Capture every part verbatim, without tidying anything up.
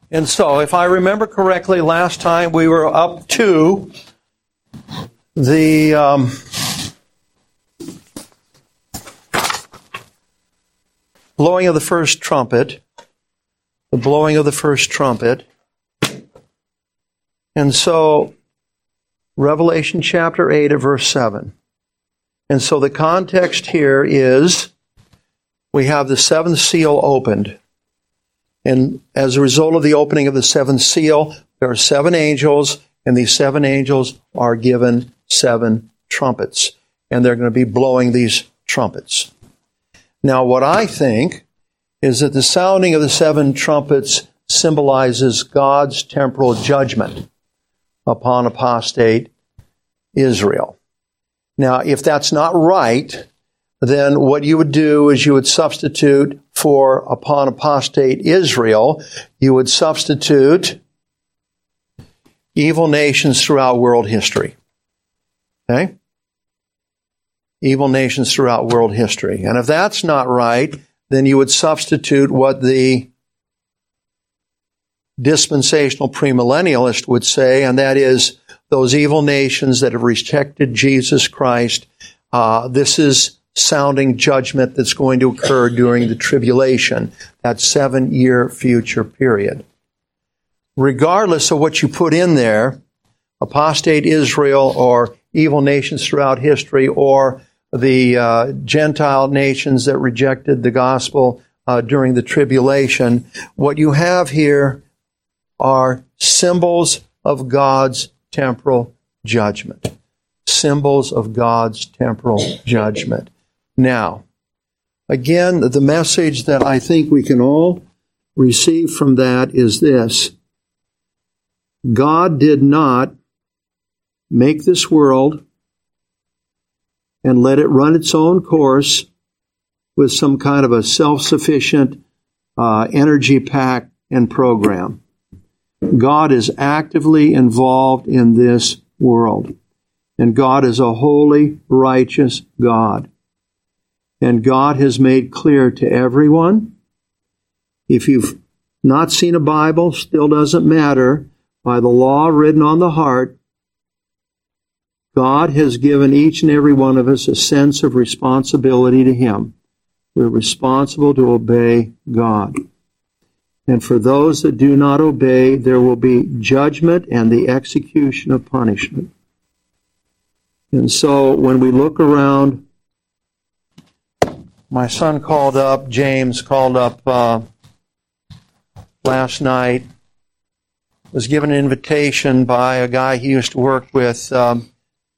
And so, if I remember correctly, last time we were up to the um, blowing of the first trumpet, the blowing of the first trumpet. And so, Revelation chapter eight at verse seven. And so the context here is we have the seventh seal opened. And as a result of the opening of the seventh seal, there are seven angels, and these seven angels are given seven trumpets. And they're going to be blowing these trumpets. Now, what I think is that the sounding of the seven trumpets symbolizes God's temporal judgment upon apostate Israel. Now, if that's not right, then what you would do is you would substitute for upon apostate Israel, you would substitute evil nations throughout world history. Okay? Evil nations throughout world history. And if that's not right, then you would substitute what the dispensational premillennialist would say, and that is those evil nations that have rejected Jesus Christ. Uh, this is sounding judgment that's going to occur during the tribulation, that seven-year future period. Regardless of what you put in there, apostate Israel or evil nations throughout history or the uh, Gentile nations that rejected the gospel uh, during the tribulation, what you have here are symbols of God's temporal judgment. Symbols of God's temporal judgment. Now, again, the message that I think we can all receive from that is this. God did not make this world and let it run its own course with some kind of a self-sufficient uh, energy pack and program. God is actively involved in this world. And God is a holy, righteous God. And God has made clear to everyone, if you've not seen a Bible, still doesn't matter, by the law written on the heart, God has given each and every one of us a sense of responsibility to Him. We're responsible to obey God. And for those that do not obey, there will be judgment and the execution of punishment. And so when we look around, my son called up, James called up uh, last night, was given an invitation by a guy he used to work with. Um,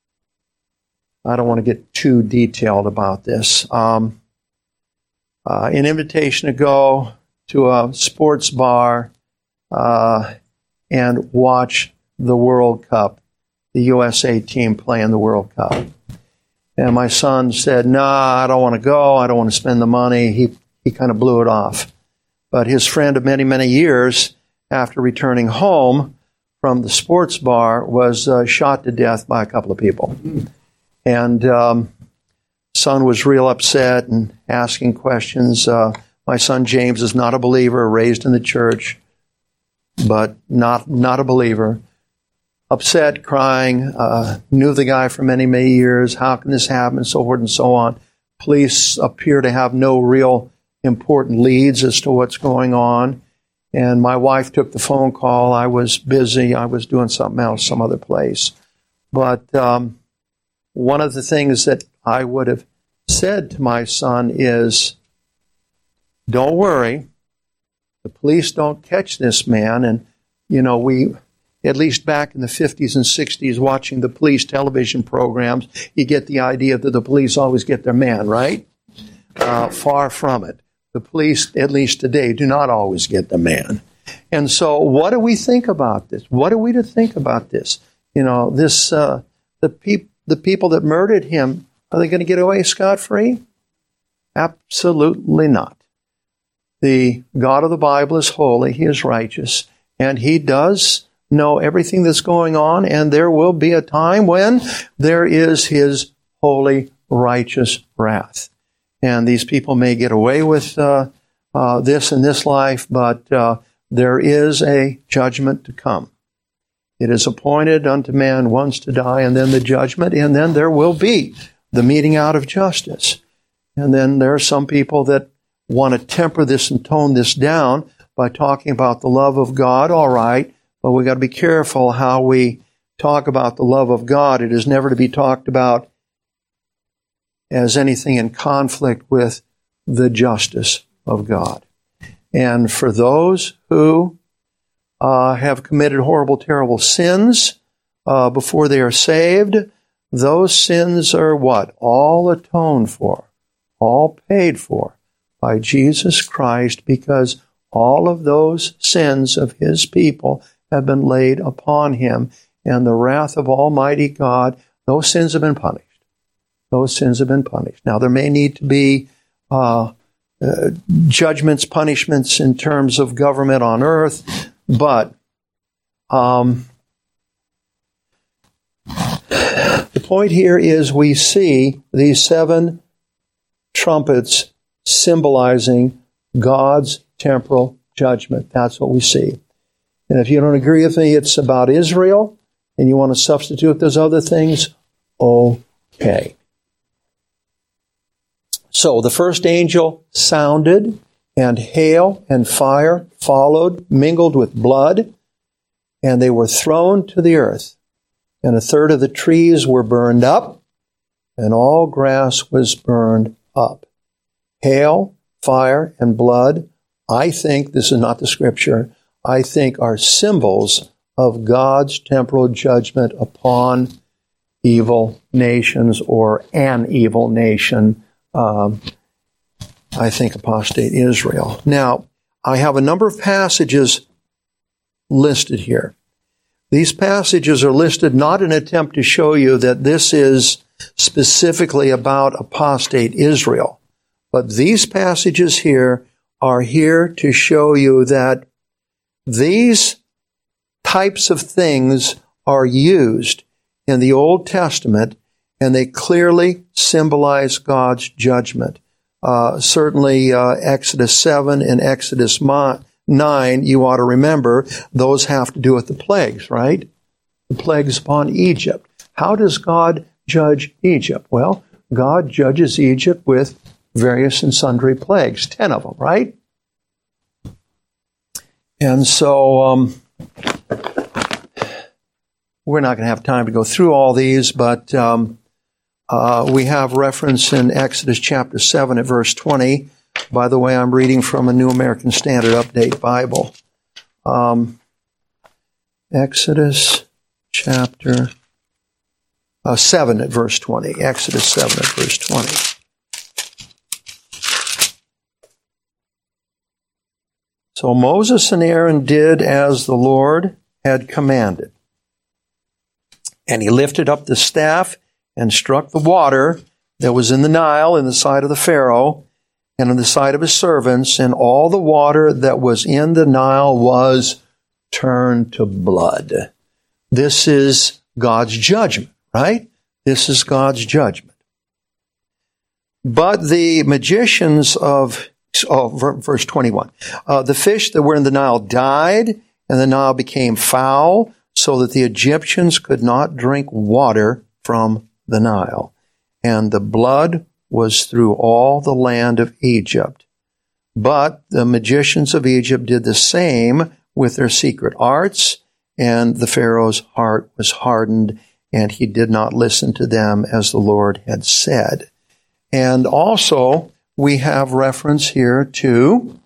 I don't want to get too detailed about this. Um, uh, an invitation to go to a sports bar uh, and watch the World Cup, the U S A team play in the World Cup. And my son said, "No, nah, I don't want to go. I don't want to spend the money." He he kind of blew it off. But his friend of many, many years, after returning home from the sports bar, was uh, shot to death by a couple of people. And um, son was real upset and asking questions. Uh, my son James is not a believer, raised in the church, but not not a believer. Upset, crying, uh, knew the guy for many, many years. How can this happen? And so forth and so on. Police appear to have no real important leads as to what's going on. And my wife took the phone call. I was busy. I was doing something else, some other place. But um, one of the things that I would have said to my son is, don't worry. The police don't catch this man. And, you know, we... At least back in the fifties and sixties, watching the police television programs, you get the idea that the police always get their man, right? Uh, far from it. The police, at least today, do not always get the man. And so what do we think about this? What are we to think about this? You know, this uh, the, peop- the people that murdered him, are they going to get away scot-free? Absolutely not. The God of the Bible is holy. He is righteous. And He does know everything that's going on, and there will be a time when there is His holy, righteous wrath. And these people may get away with uh, uh, this in this life, but uh, there is a judgment to come. It is appointed unto man once to die, and then the judgment, and then there will be the meting out of justice. And then there are some people that want to temper this and tone this down by talking about the love of God. All right, but we got to be careful how we talk about the love of God. It is never to be talked about as anything in conflict with the justice of God. And for those who uh, have committed horrible, terrible sins uh, before they are saved, those sins are what? All atoned for, all paid for by Jesus Christ, because all of those sins of his people have been laid upon him, and the wrath of Almighty God, those sins have been punished. Those sins have been punished. Now, there may need to be uh, uh, judgments, punishments in terms of government on earth, but um, the point here is we see these seven trumpets symbolizing God's temporal judgment. That's what we see. And if you don't agree with me, it's about Israel, and you want to substitute those other things, okay. So the first angel sounded, and hail and fire followed, mingled with blood, and they were thrown to the earth. And a third of the trees were burned up, and all grass was burned up. Hail, fire, and blood, I think, this is not the scripture, I think are symbols of God's temporal judgment upon evil nations, or an evil nation, um, I think apostate Israel. Now, I have a number of passages listed here. These passages are listed not in an attempt to show you that this is specifically about apostate Israel, but these passages here are here to show you that these types of things are used in the Old Testament, and they clearly symbolize God's judgment. Uh, certainly, uh, Exodus seven and Exodus nine, you ought to remember, those have to do with the plagues, right? The plagues upon Egypt. How does God judge Egypt? Well, God judges Egypt with various and sundry plagues, ten of them, right? And so, um, we're not going to have time to go through all these, but um, uh, we have reference in Exodus chapter seven at verse twenty. By the way, I'm reading from a New American Standard Update Bible. Um, Exodus chapter uh, seven at verse twenty. Exodus seven at verse twenty. So Moses and Aaron did as the Lord had commanded. And he lifted up the staff and struck the water that was in the Nile in the sight of the Pharaoh and in the sight of his servants, and all the water that was in the Nile was turned to blood. This is God's judgment, right? This is God's judgment. But the magicians of, oh, verse twenty-one, uh, the fish that were in the Nile died, and the Nile became foul, so that the Egyptians could not drink water from the Nile. And the blood was through all the land of Egypt. But the magicians of Egypt did the same with their secret arts, and the Pharaoh's heart was hardened, and he did not listen to them as the Lord had said. And also, we have reference here to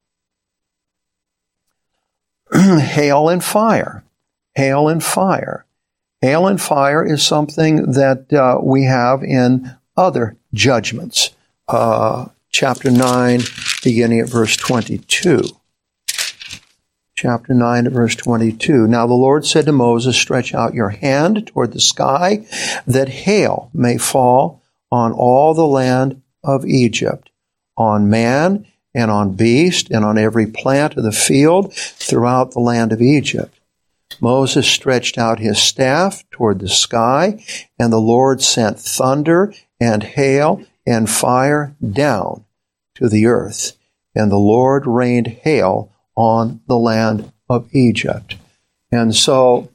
hail and fire. Hail and fire. Hail and fire is something that uh, we have in other judgments. Uh, chapter nine, beginning at verse twenty-two. Chapter nine, at verse twenty-two. Now the Lord said to Moses, stretch out your hand toward the sky, that hail may fall on all the land of Egypt, on man and on beast and on every plant of the field throughout the land of Egypt. Moses stretched out his staff toward the sky, and the Lord sent thunder and hail and fire down to the earth. And the Lord rained hail on the land of Egypt. And so,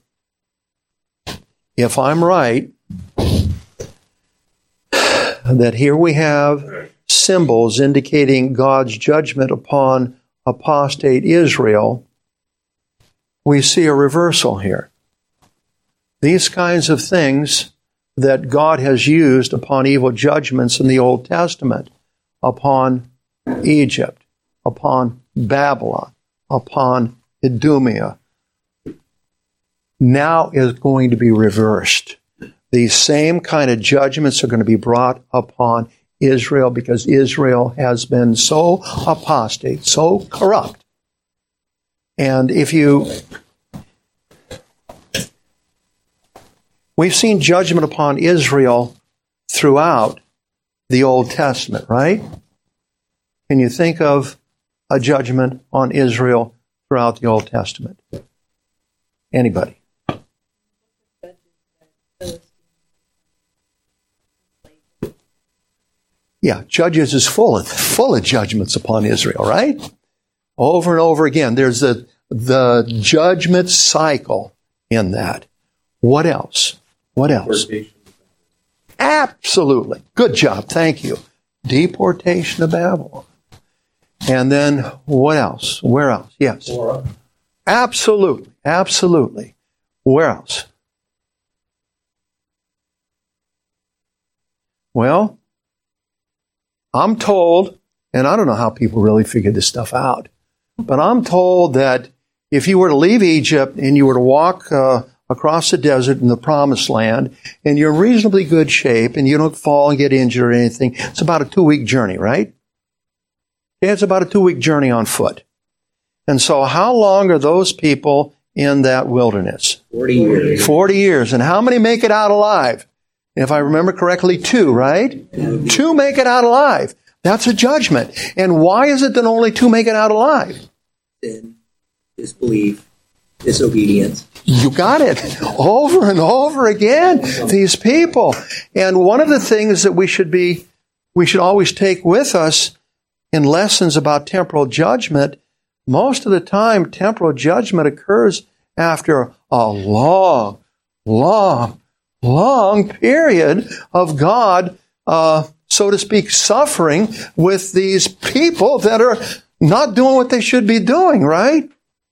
if I'm right, that here we have symbols indicating God's judgment upon apostate Israel, we see a reversal here. These kinds of things that God has used upon evil judgments in the Old Testament, upon Egypt, upon Babylon, upon Idumea, now is going to be reversed. These same kind of judgments are going to be brought upon Israel because Israel has been so apostate, so corrupt. And if you... We've seen judgment upon Israel throughout the Old Testament, right? Can you think of a judgment on Israel throughout the Old Testament? Anybody? Yeah, Judges is full of full of judgments upon Israel, right? Over and over again. There's the the judgment cycle in that. What else? What else? Absolutely. Good job. Thank you. Deportation of Babylon. And then what else? Where else? Yes. Torah. Absolutely. Absolutely. Where else? Well, I'm told, and I don't know how people really figure this stuff out, but I'm told that if you were to leave Egypt and you were to walk uh, across the desert in the Promised Land, and you're in reasonably good shape, and you don't fall and get injured or anything, it's about a two-week journey, right? Yeah, it's about a two-week journey on foot. And so how long are those people in that wilderness? Forty years. Forty years. And how many make it out alive? If I remember correctly, two, right? Mm-hmm. Two make it out alive. That's a judgment. And why is it that only two make it out alive? Sin, disbelief, disobedience. You got it. Over and over again, these people. And one of the things that we should be, we should always take with us in lessons about temporal judgment, most of the time temporal judgment occurs after a long, long, long period of God, uh, so to speak, suffering with these people that are not doing what they should be doing, right?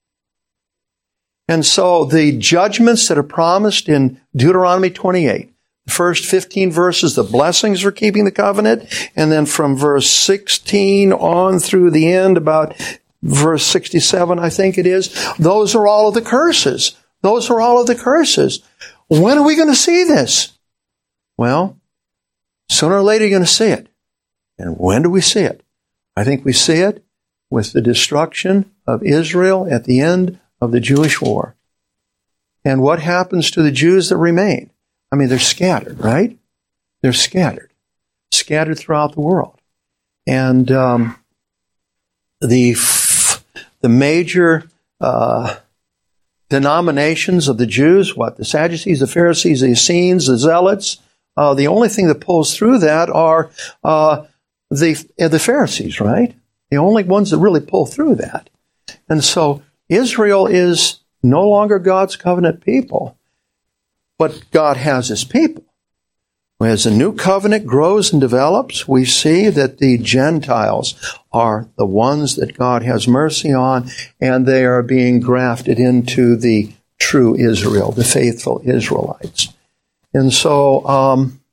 And so the judgments that are promised in Deuteronomy twenty-eight, the first fifteen verses, the blessings for keeping the covenant, and then from verse sixteen on through the end, about verse sixty-seven, I think it is, those are all of the curses. Those are all of the curses. When are we going to see this? Well, sooner or later you're going to see it. And when do we see it? I think we see it with the destruction of Israel at the end of the Jewish war. And what happens to the Jews that remain? I mean, they're scattered, right? They're scattered. Scattered throughout the world. And um, the, f- the major... Uh, denominations of the Jews, what? The Sadducees, the Pharisees, the Essenes, the Zealots. Uh, the only thing that pulls through that are uh, the uh, the Pharisees, right? The only ones that really pull through that. And so Israel is no longer God's covenant people, but God has His people. As the new covenant grows and develops, we see that the Gentiles are the ones that God has mercy on, and they are being grafted into the true Israel, the faithful Israelites. And so, um,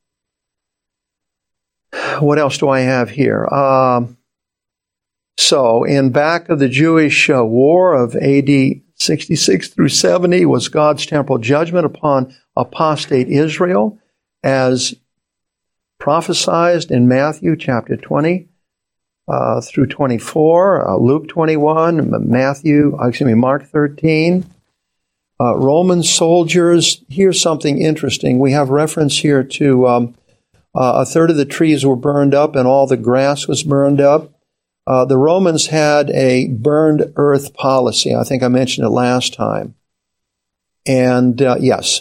what else do I have here? Um, so, in back of the Jewish uh, war of A D sixty-six through seventy was God's temporal judgment upon apostate Israel, as prophesied in Matthew chapter twenty uh, through twenty-four, uh, Luke twenty-one, Matthew, excuse me, Mark thirteen. Uh, Roman soldiers, here's something interesting. We have reference here to um, uh, a third of the trees were burned up and all the grass was burned up. Uh, the Romans had a burned earth policy. I think I mentioned it last time. And uh, yes.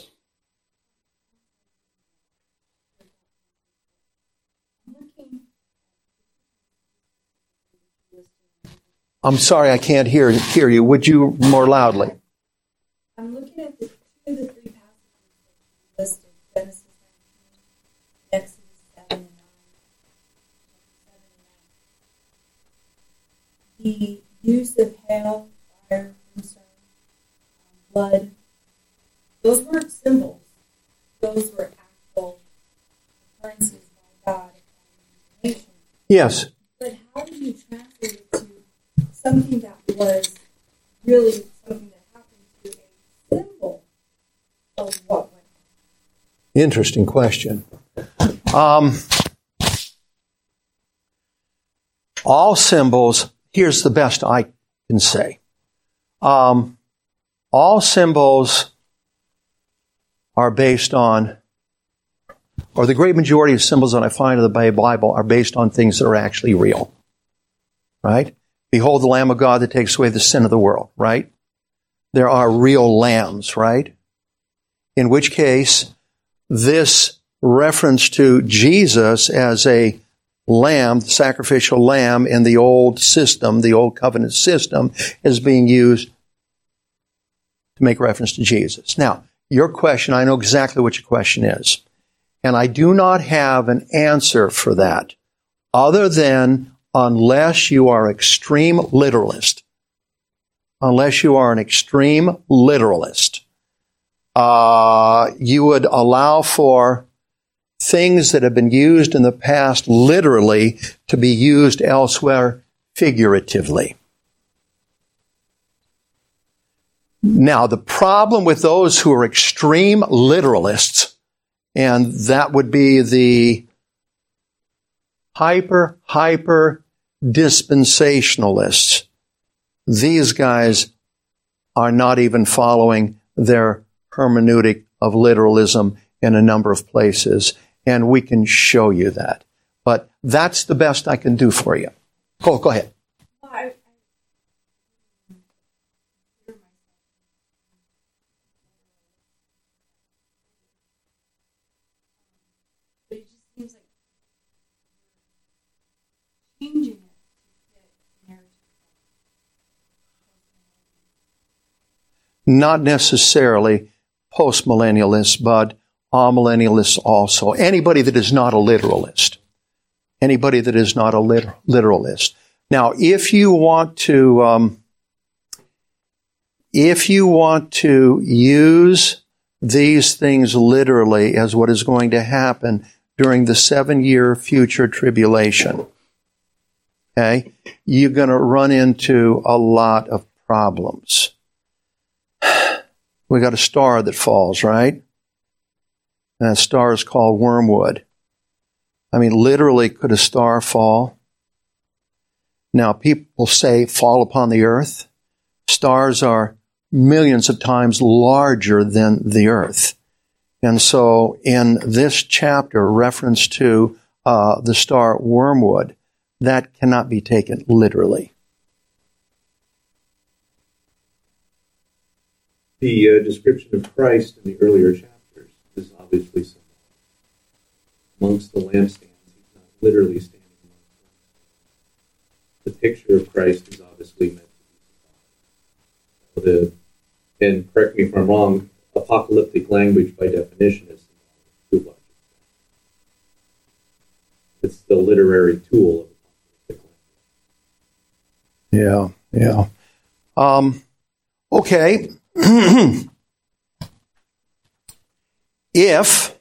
I'm sorry, I can't hear hear you. Would you more loudly? I'm looking at the two of the three passages listed: Genesis nineteen, Exodus seven and nine, seven and nine. The use of hail, fire, brimstone, um, blood. Those weren't symbols. Those were actual occurrences by God in nation. Yes. But how do you translate it to something that was really something that happened to a symbol of what went on? Interesting question. Um, all symbols, here's the best I can say. Um, all symbols are based on, or the great majority of symbols that I find in the Bible are based on things that are actually real. Right? Behold the Lamb of God that takes away the sin of the world. Right? There are real lambs. Right? In which case, this reference to Jesus as a lamb, the sacrificial lamb in the old system, the old covenant system, is being used to make reference to Jesus. Now, your question, I know exactly what your question is. And I do not have an answer for that other than unless you are extreme literalist. Unless you are an extreme literalist, uh, you would allow for things that have been used in the past literally to be used elsewhere figuratively. Now, the problem with those who are extreme literalists, and that would be the hyper, hyper dispensationalists, these guys are not even following their hermeneutic of literalism in a number of places, and we can show you that. But that's the best I can do for you. Go, go ahead. Changing it to fit narrative. Not necessarily postmillennialists, but amillennialists also. Anybody that is not a literalist. Anybody that is not a liter- literalist. Now, if you want to, um, if you want to use these things literally as what is going to happen during the seven-year future tribulation, okay, you're going to run into a lot of problems. We got a star that falls, right? And that star is called wormwood. I mean, literally, could a star fall? Now, people say fall upon the earth. Stars are millions of times larger than the earth. And so in this chapter, reference to uh, the star wormwood, that cannot be taken literally. The uh, description of Christ in the earlier chapters is obviously symbolic. Amongst the lampstands, he's not literally standing amongst the lampstands. The picture of Christ is obviously meant to be symbolic. The, and correct me if I'm wrong, apocalyptic language by definition is symbolic. It's the literary tool of apocalyptic Yeah, language. yeah. Um, okay. If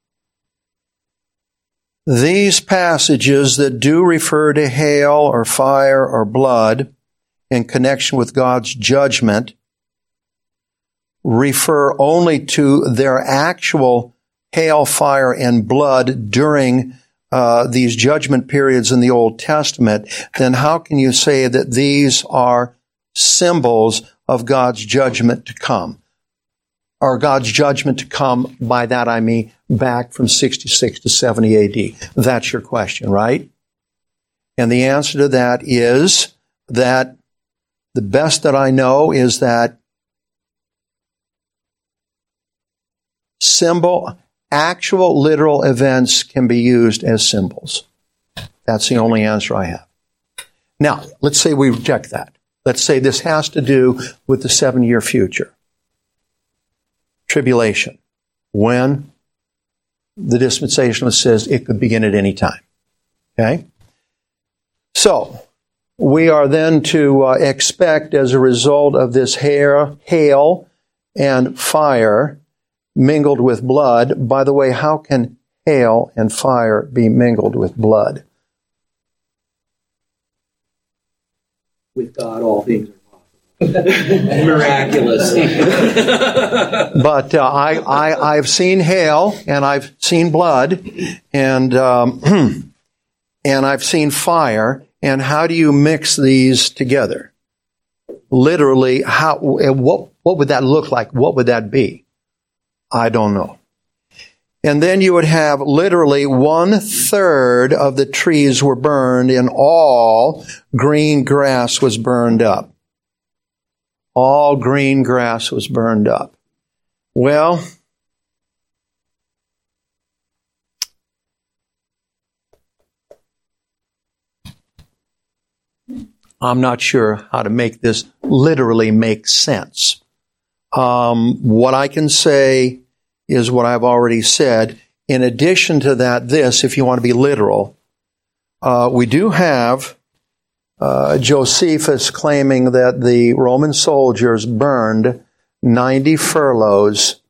these passages that do refer to hail or fire or blood in connection with God's judgment refer only to their actual hail, fire, and blood during uh, these judgment periods in the Old Testament, then how can you say that these are symbols of God's judgment to come? Or God's judgment to come, by that I mean back from sixty-six to seventy A D. That's your question, right? And the answer to that is that the best that I know is that symbol, actual literal events can be used as symbols. That's the only answer I have. Now, let's say we reject that. Let's say this has to do with the seven-year future. Tribulation. When? The dispensationalist says it could begin at any time. Okay? So, we are then to uh, expect, as a result of this hair, hail and fire mingled with blood. By the way, how can hail and fire be mingled with blood? With God, all things are possible. Miraculous. But uh, I, I, I've seen hail, and I've seen blood, and um, and I've seen fire. And how do you mix these together? Literally, how? What what would that look like? What would that be? I don't know. And then you would have literally one third of the trees were burned, and all green grass was burned up. All green grass was burned up. Well, I'm not sure how to make this literally make sense. Um, what I can say is what I've already said. In addition to that, this, if you want to be literal, uh, we do have uh, Josephus claiming that the Roman soldiers burned ninety furlongs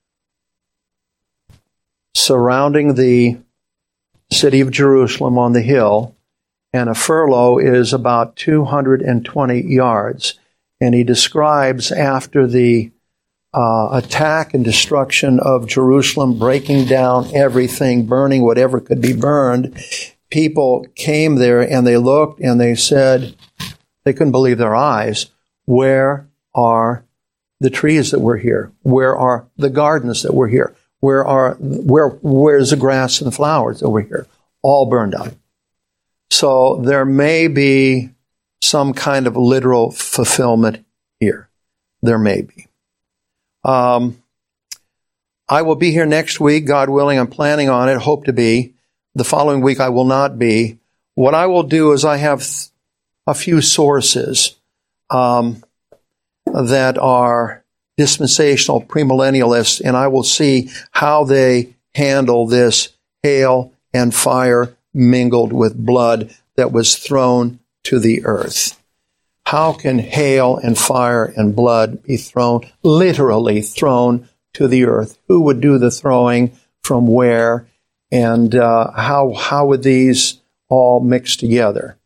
surrounding the city of Jerusalem on the hill. And a furlong is about two hundred twenty yards. And he describes after the uh, attack and destruction of Jerusalem, breaking down everything, burning whatever could be burned, people came there and they looked and they said, they couldn't believe their eyes, where are the trees that were here? Where are the gardens that were here? Where are where where's the grass and the flowers that were here? All burned up. So there may be some kind of literal fulfillment here. There may be. Um, I will be here next week, God willing. I'm planning on it, hope to be. The following week I will not be. What I will do is I have th- a few sources um, that are dispensational premillennialists, and I will see how they handle this hail and fire mingled with blood that was thrown to the earth. How can hail and fire and blood be thrown, literally thrown to the earth? Who would do the throwing, from where, and uh, how how would these all mix together?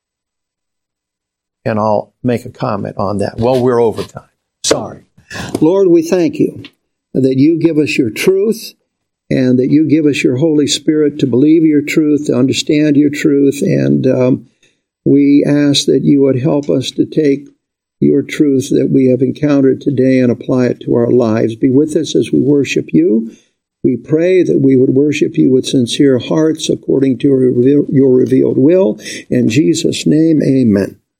And I'll make a comment on that. Well, we're over time. Sorry. Lord, we thank you that you give us your truth, and that you give us your Holy Spirit to believe your truth, to understand your truth. And um, we ask that you would help us to take your truth that we have encountered today and apply it to our lives. Be with us as we worship you. We pray that we would worship you with sincere hearts according to your revealed will. In Jesus' name, amen.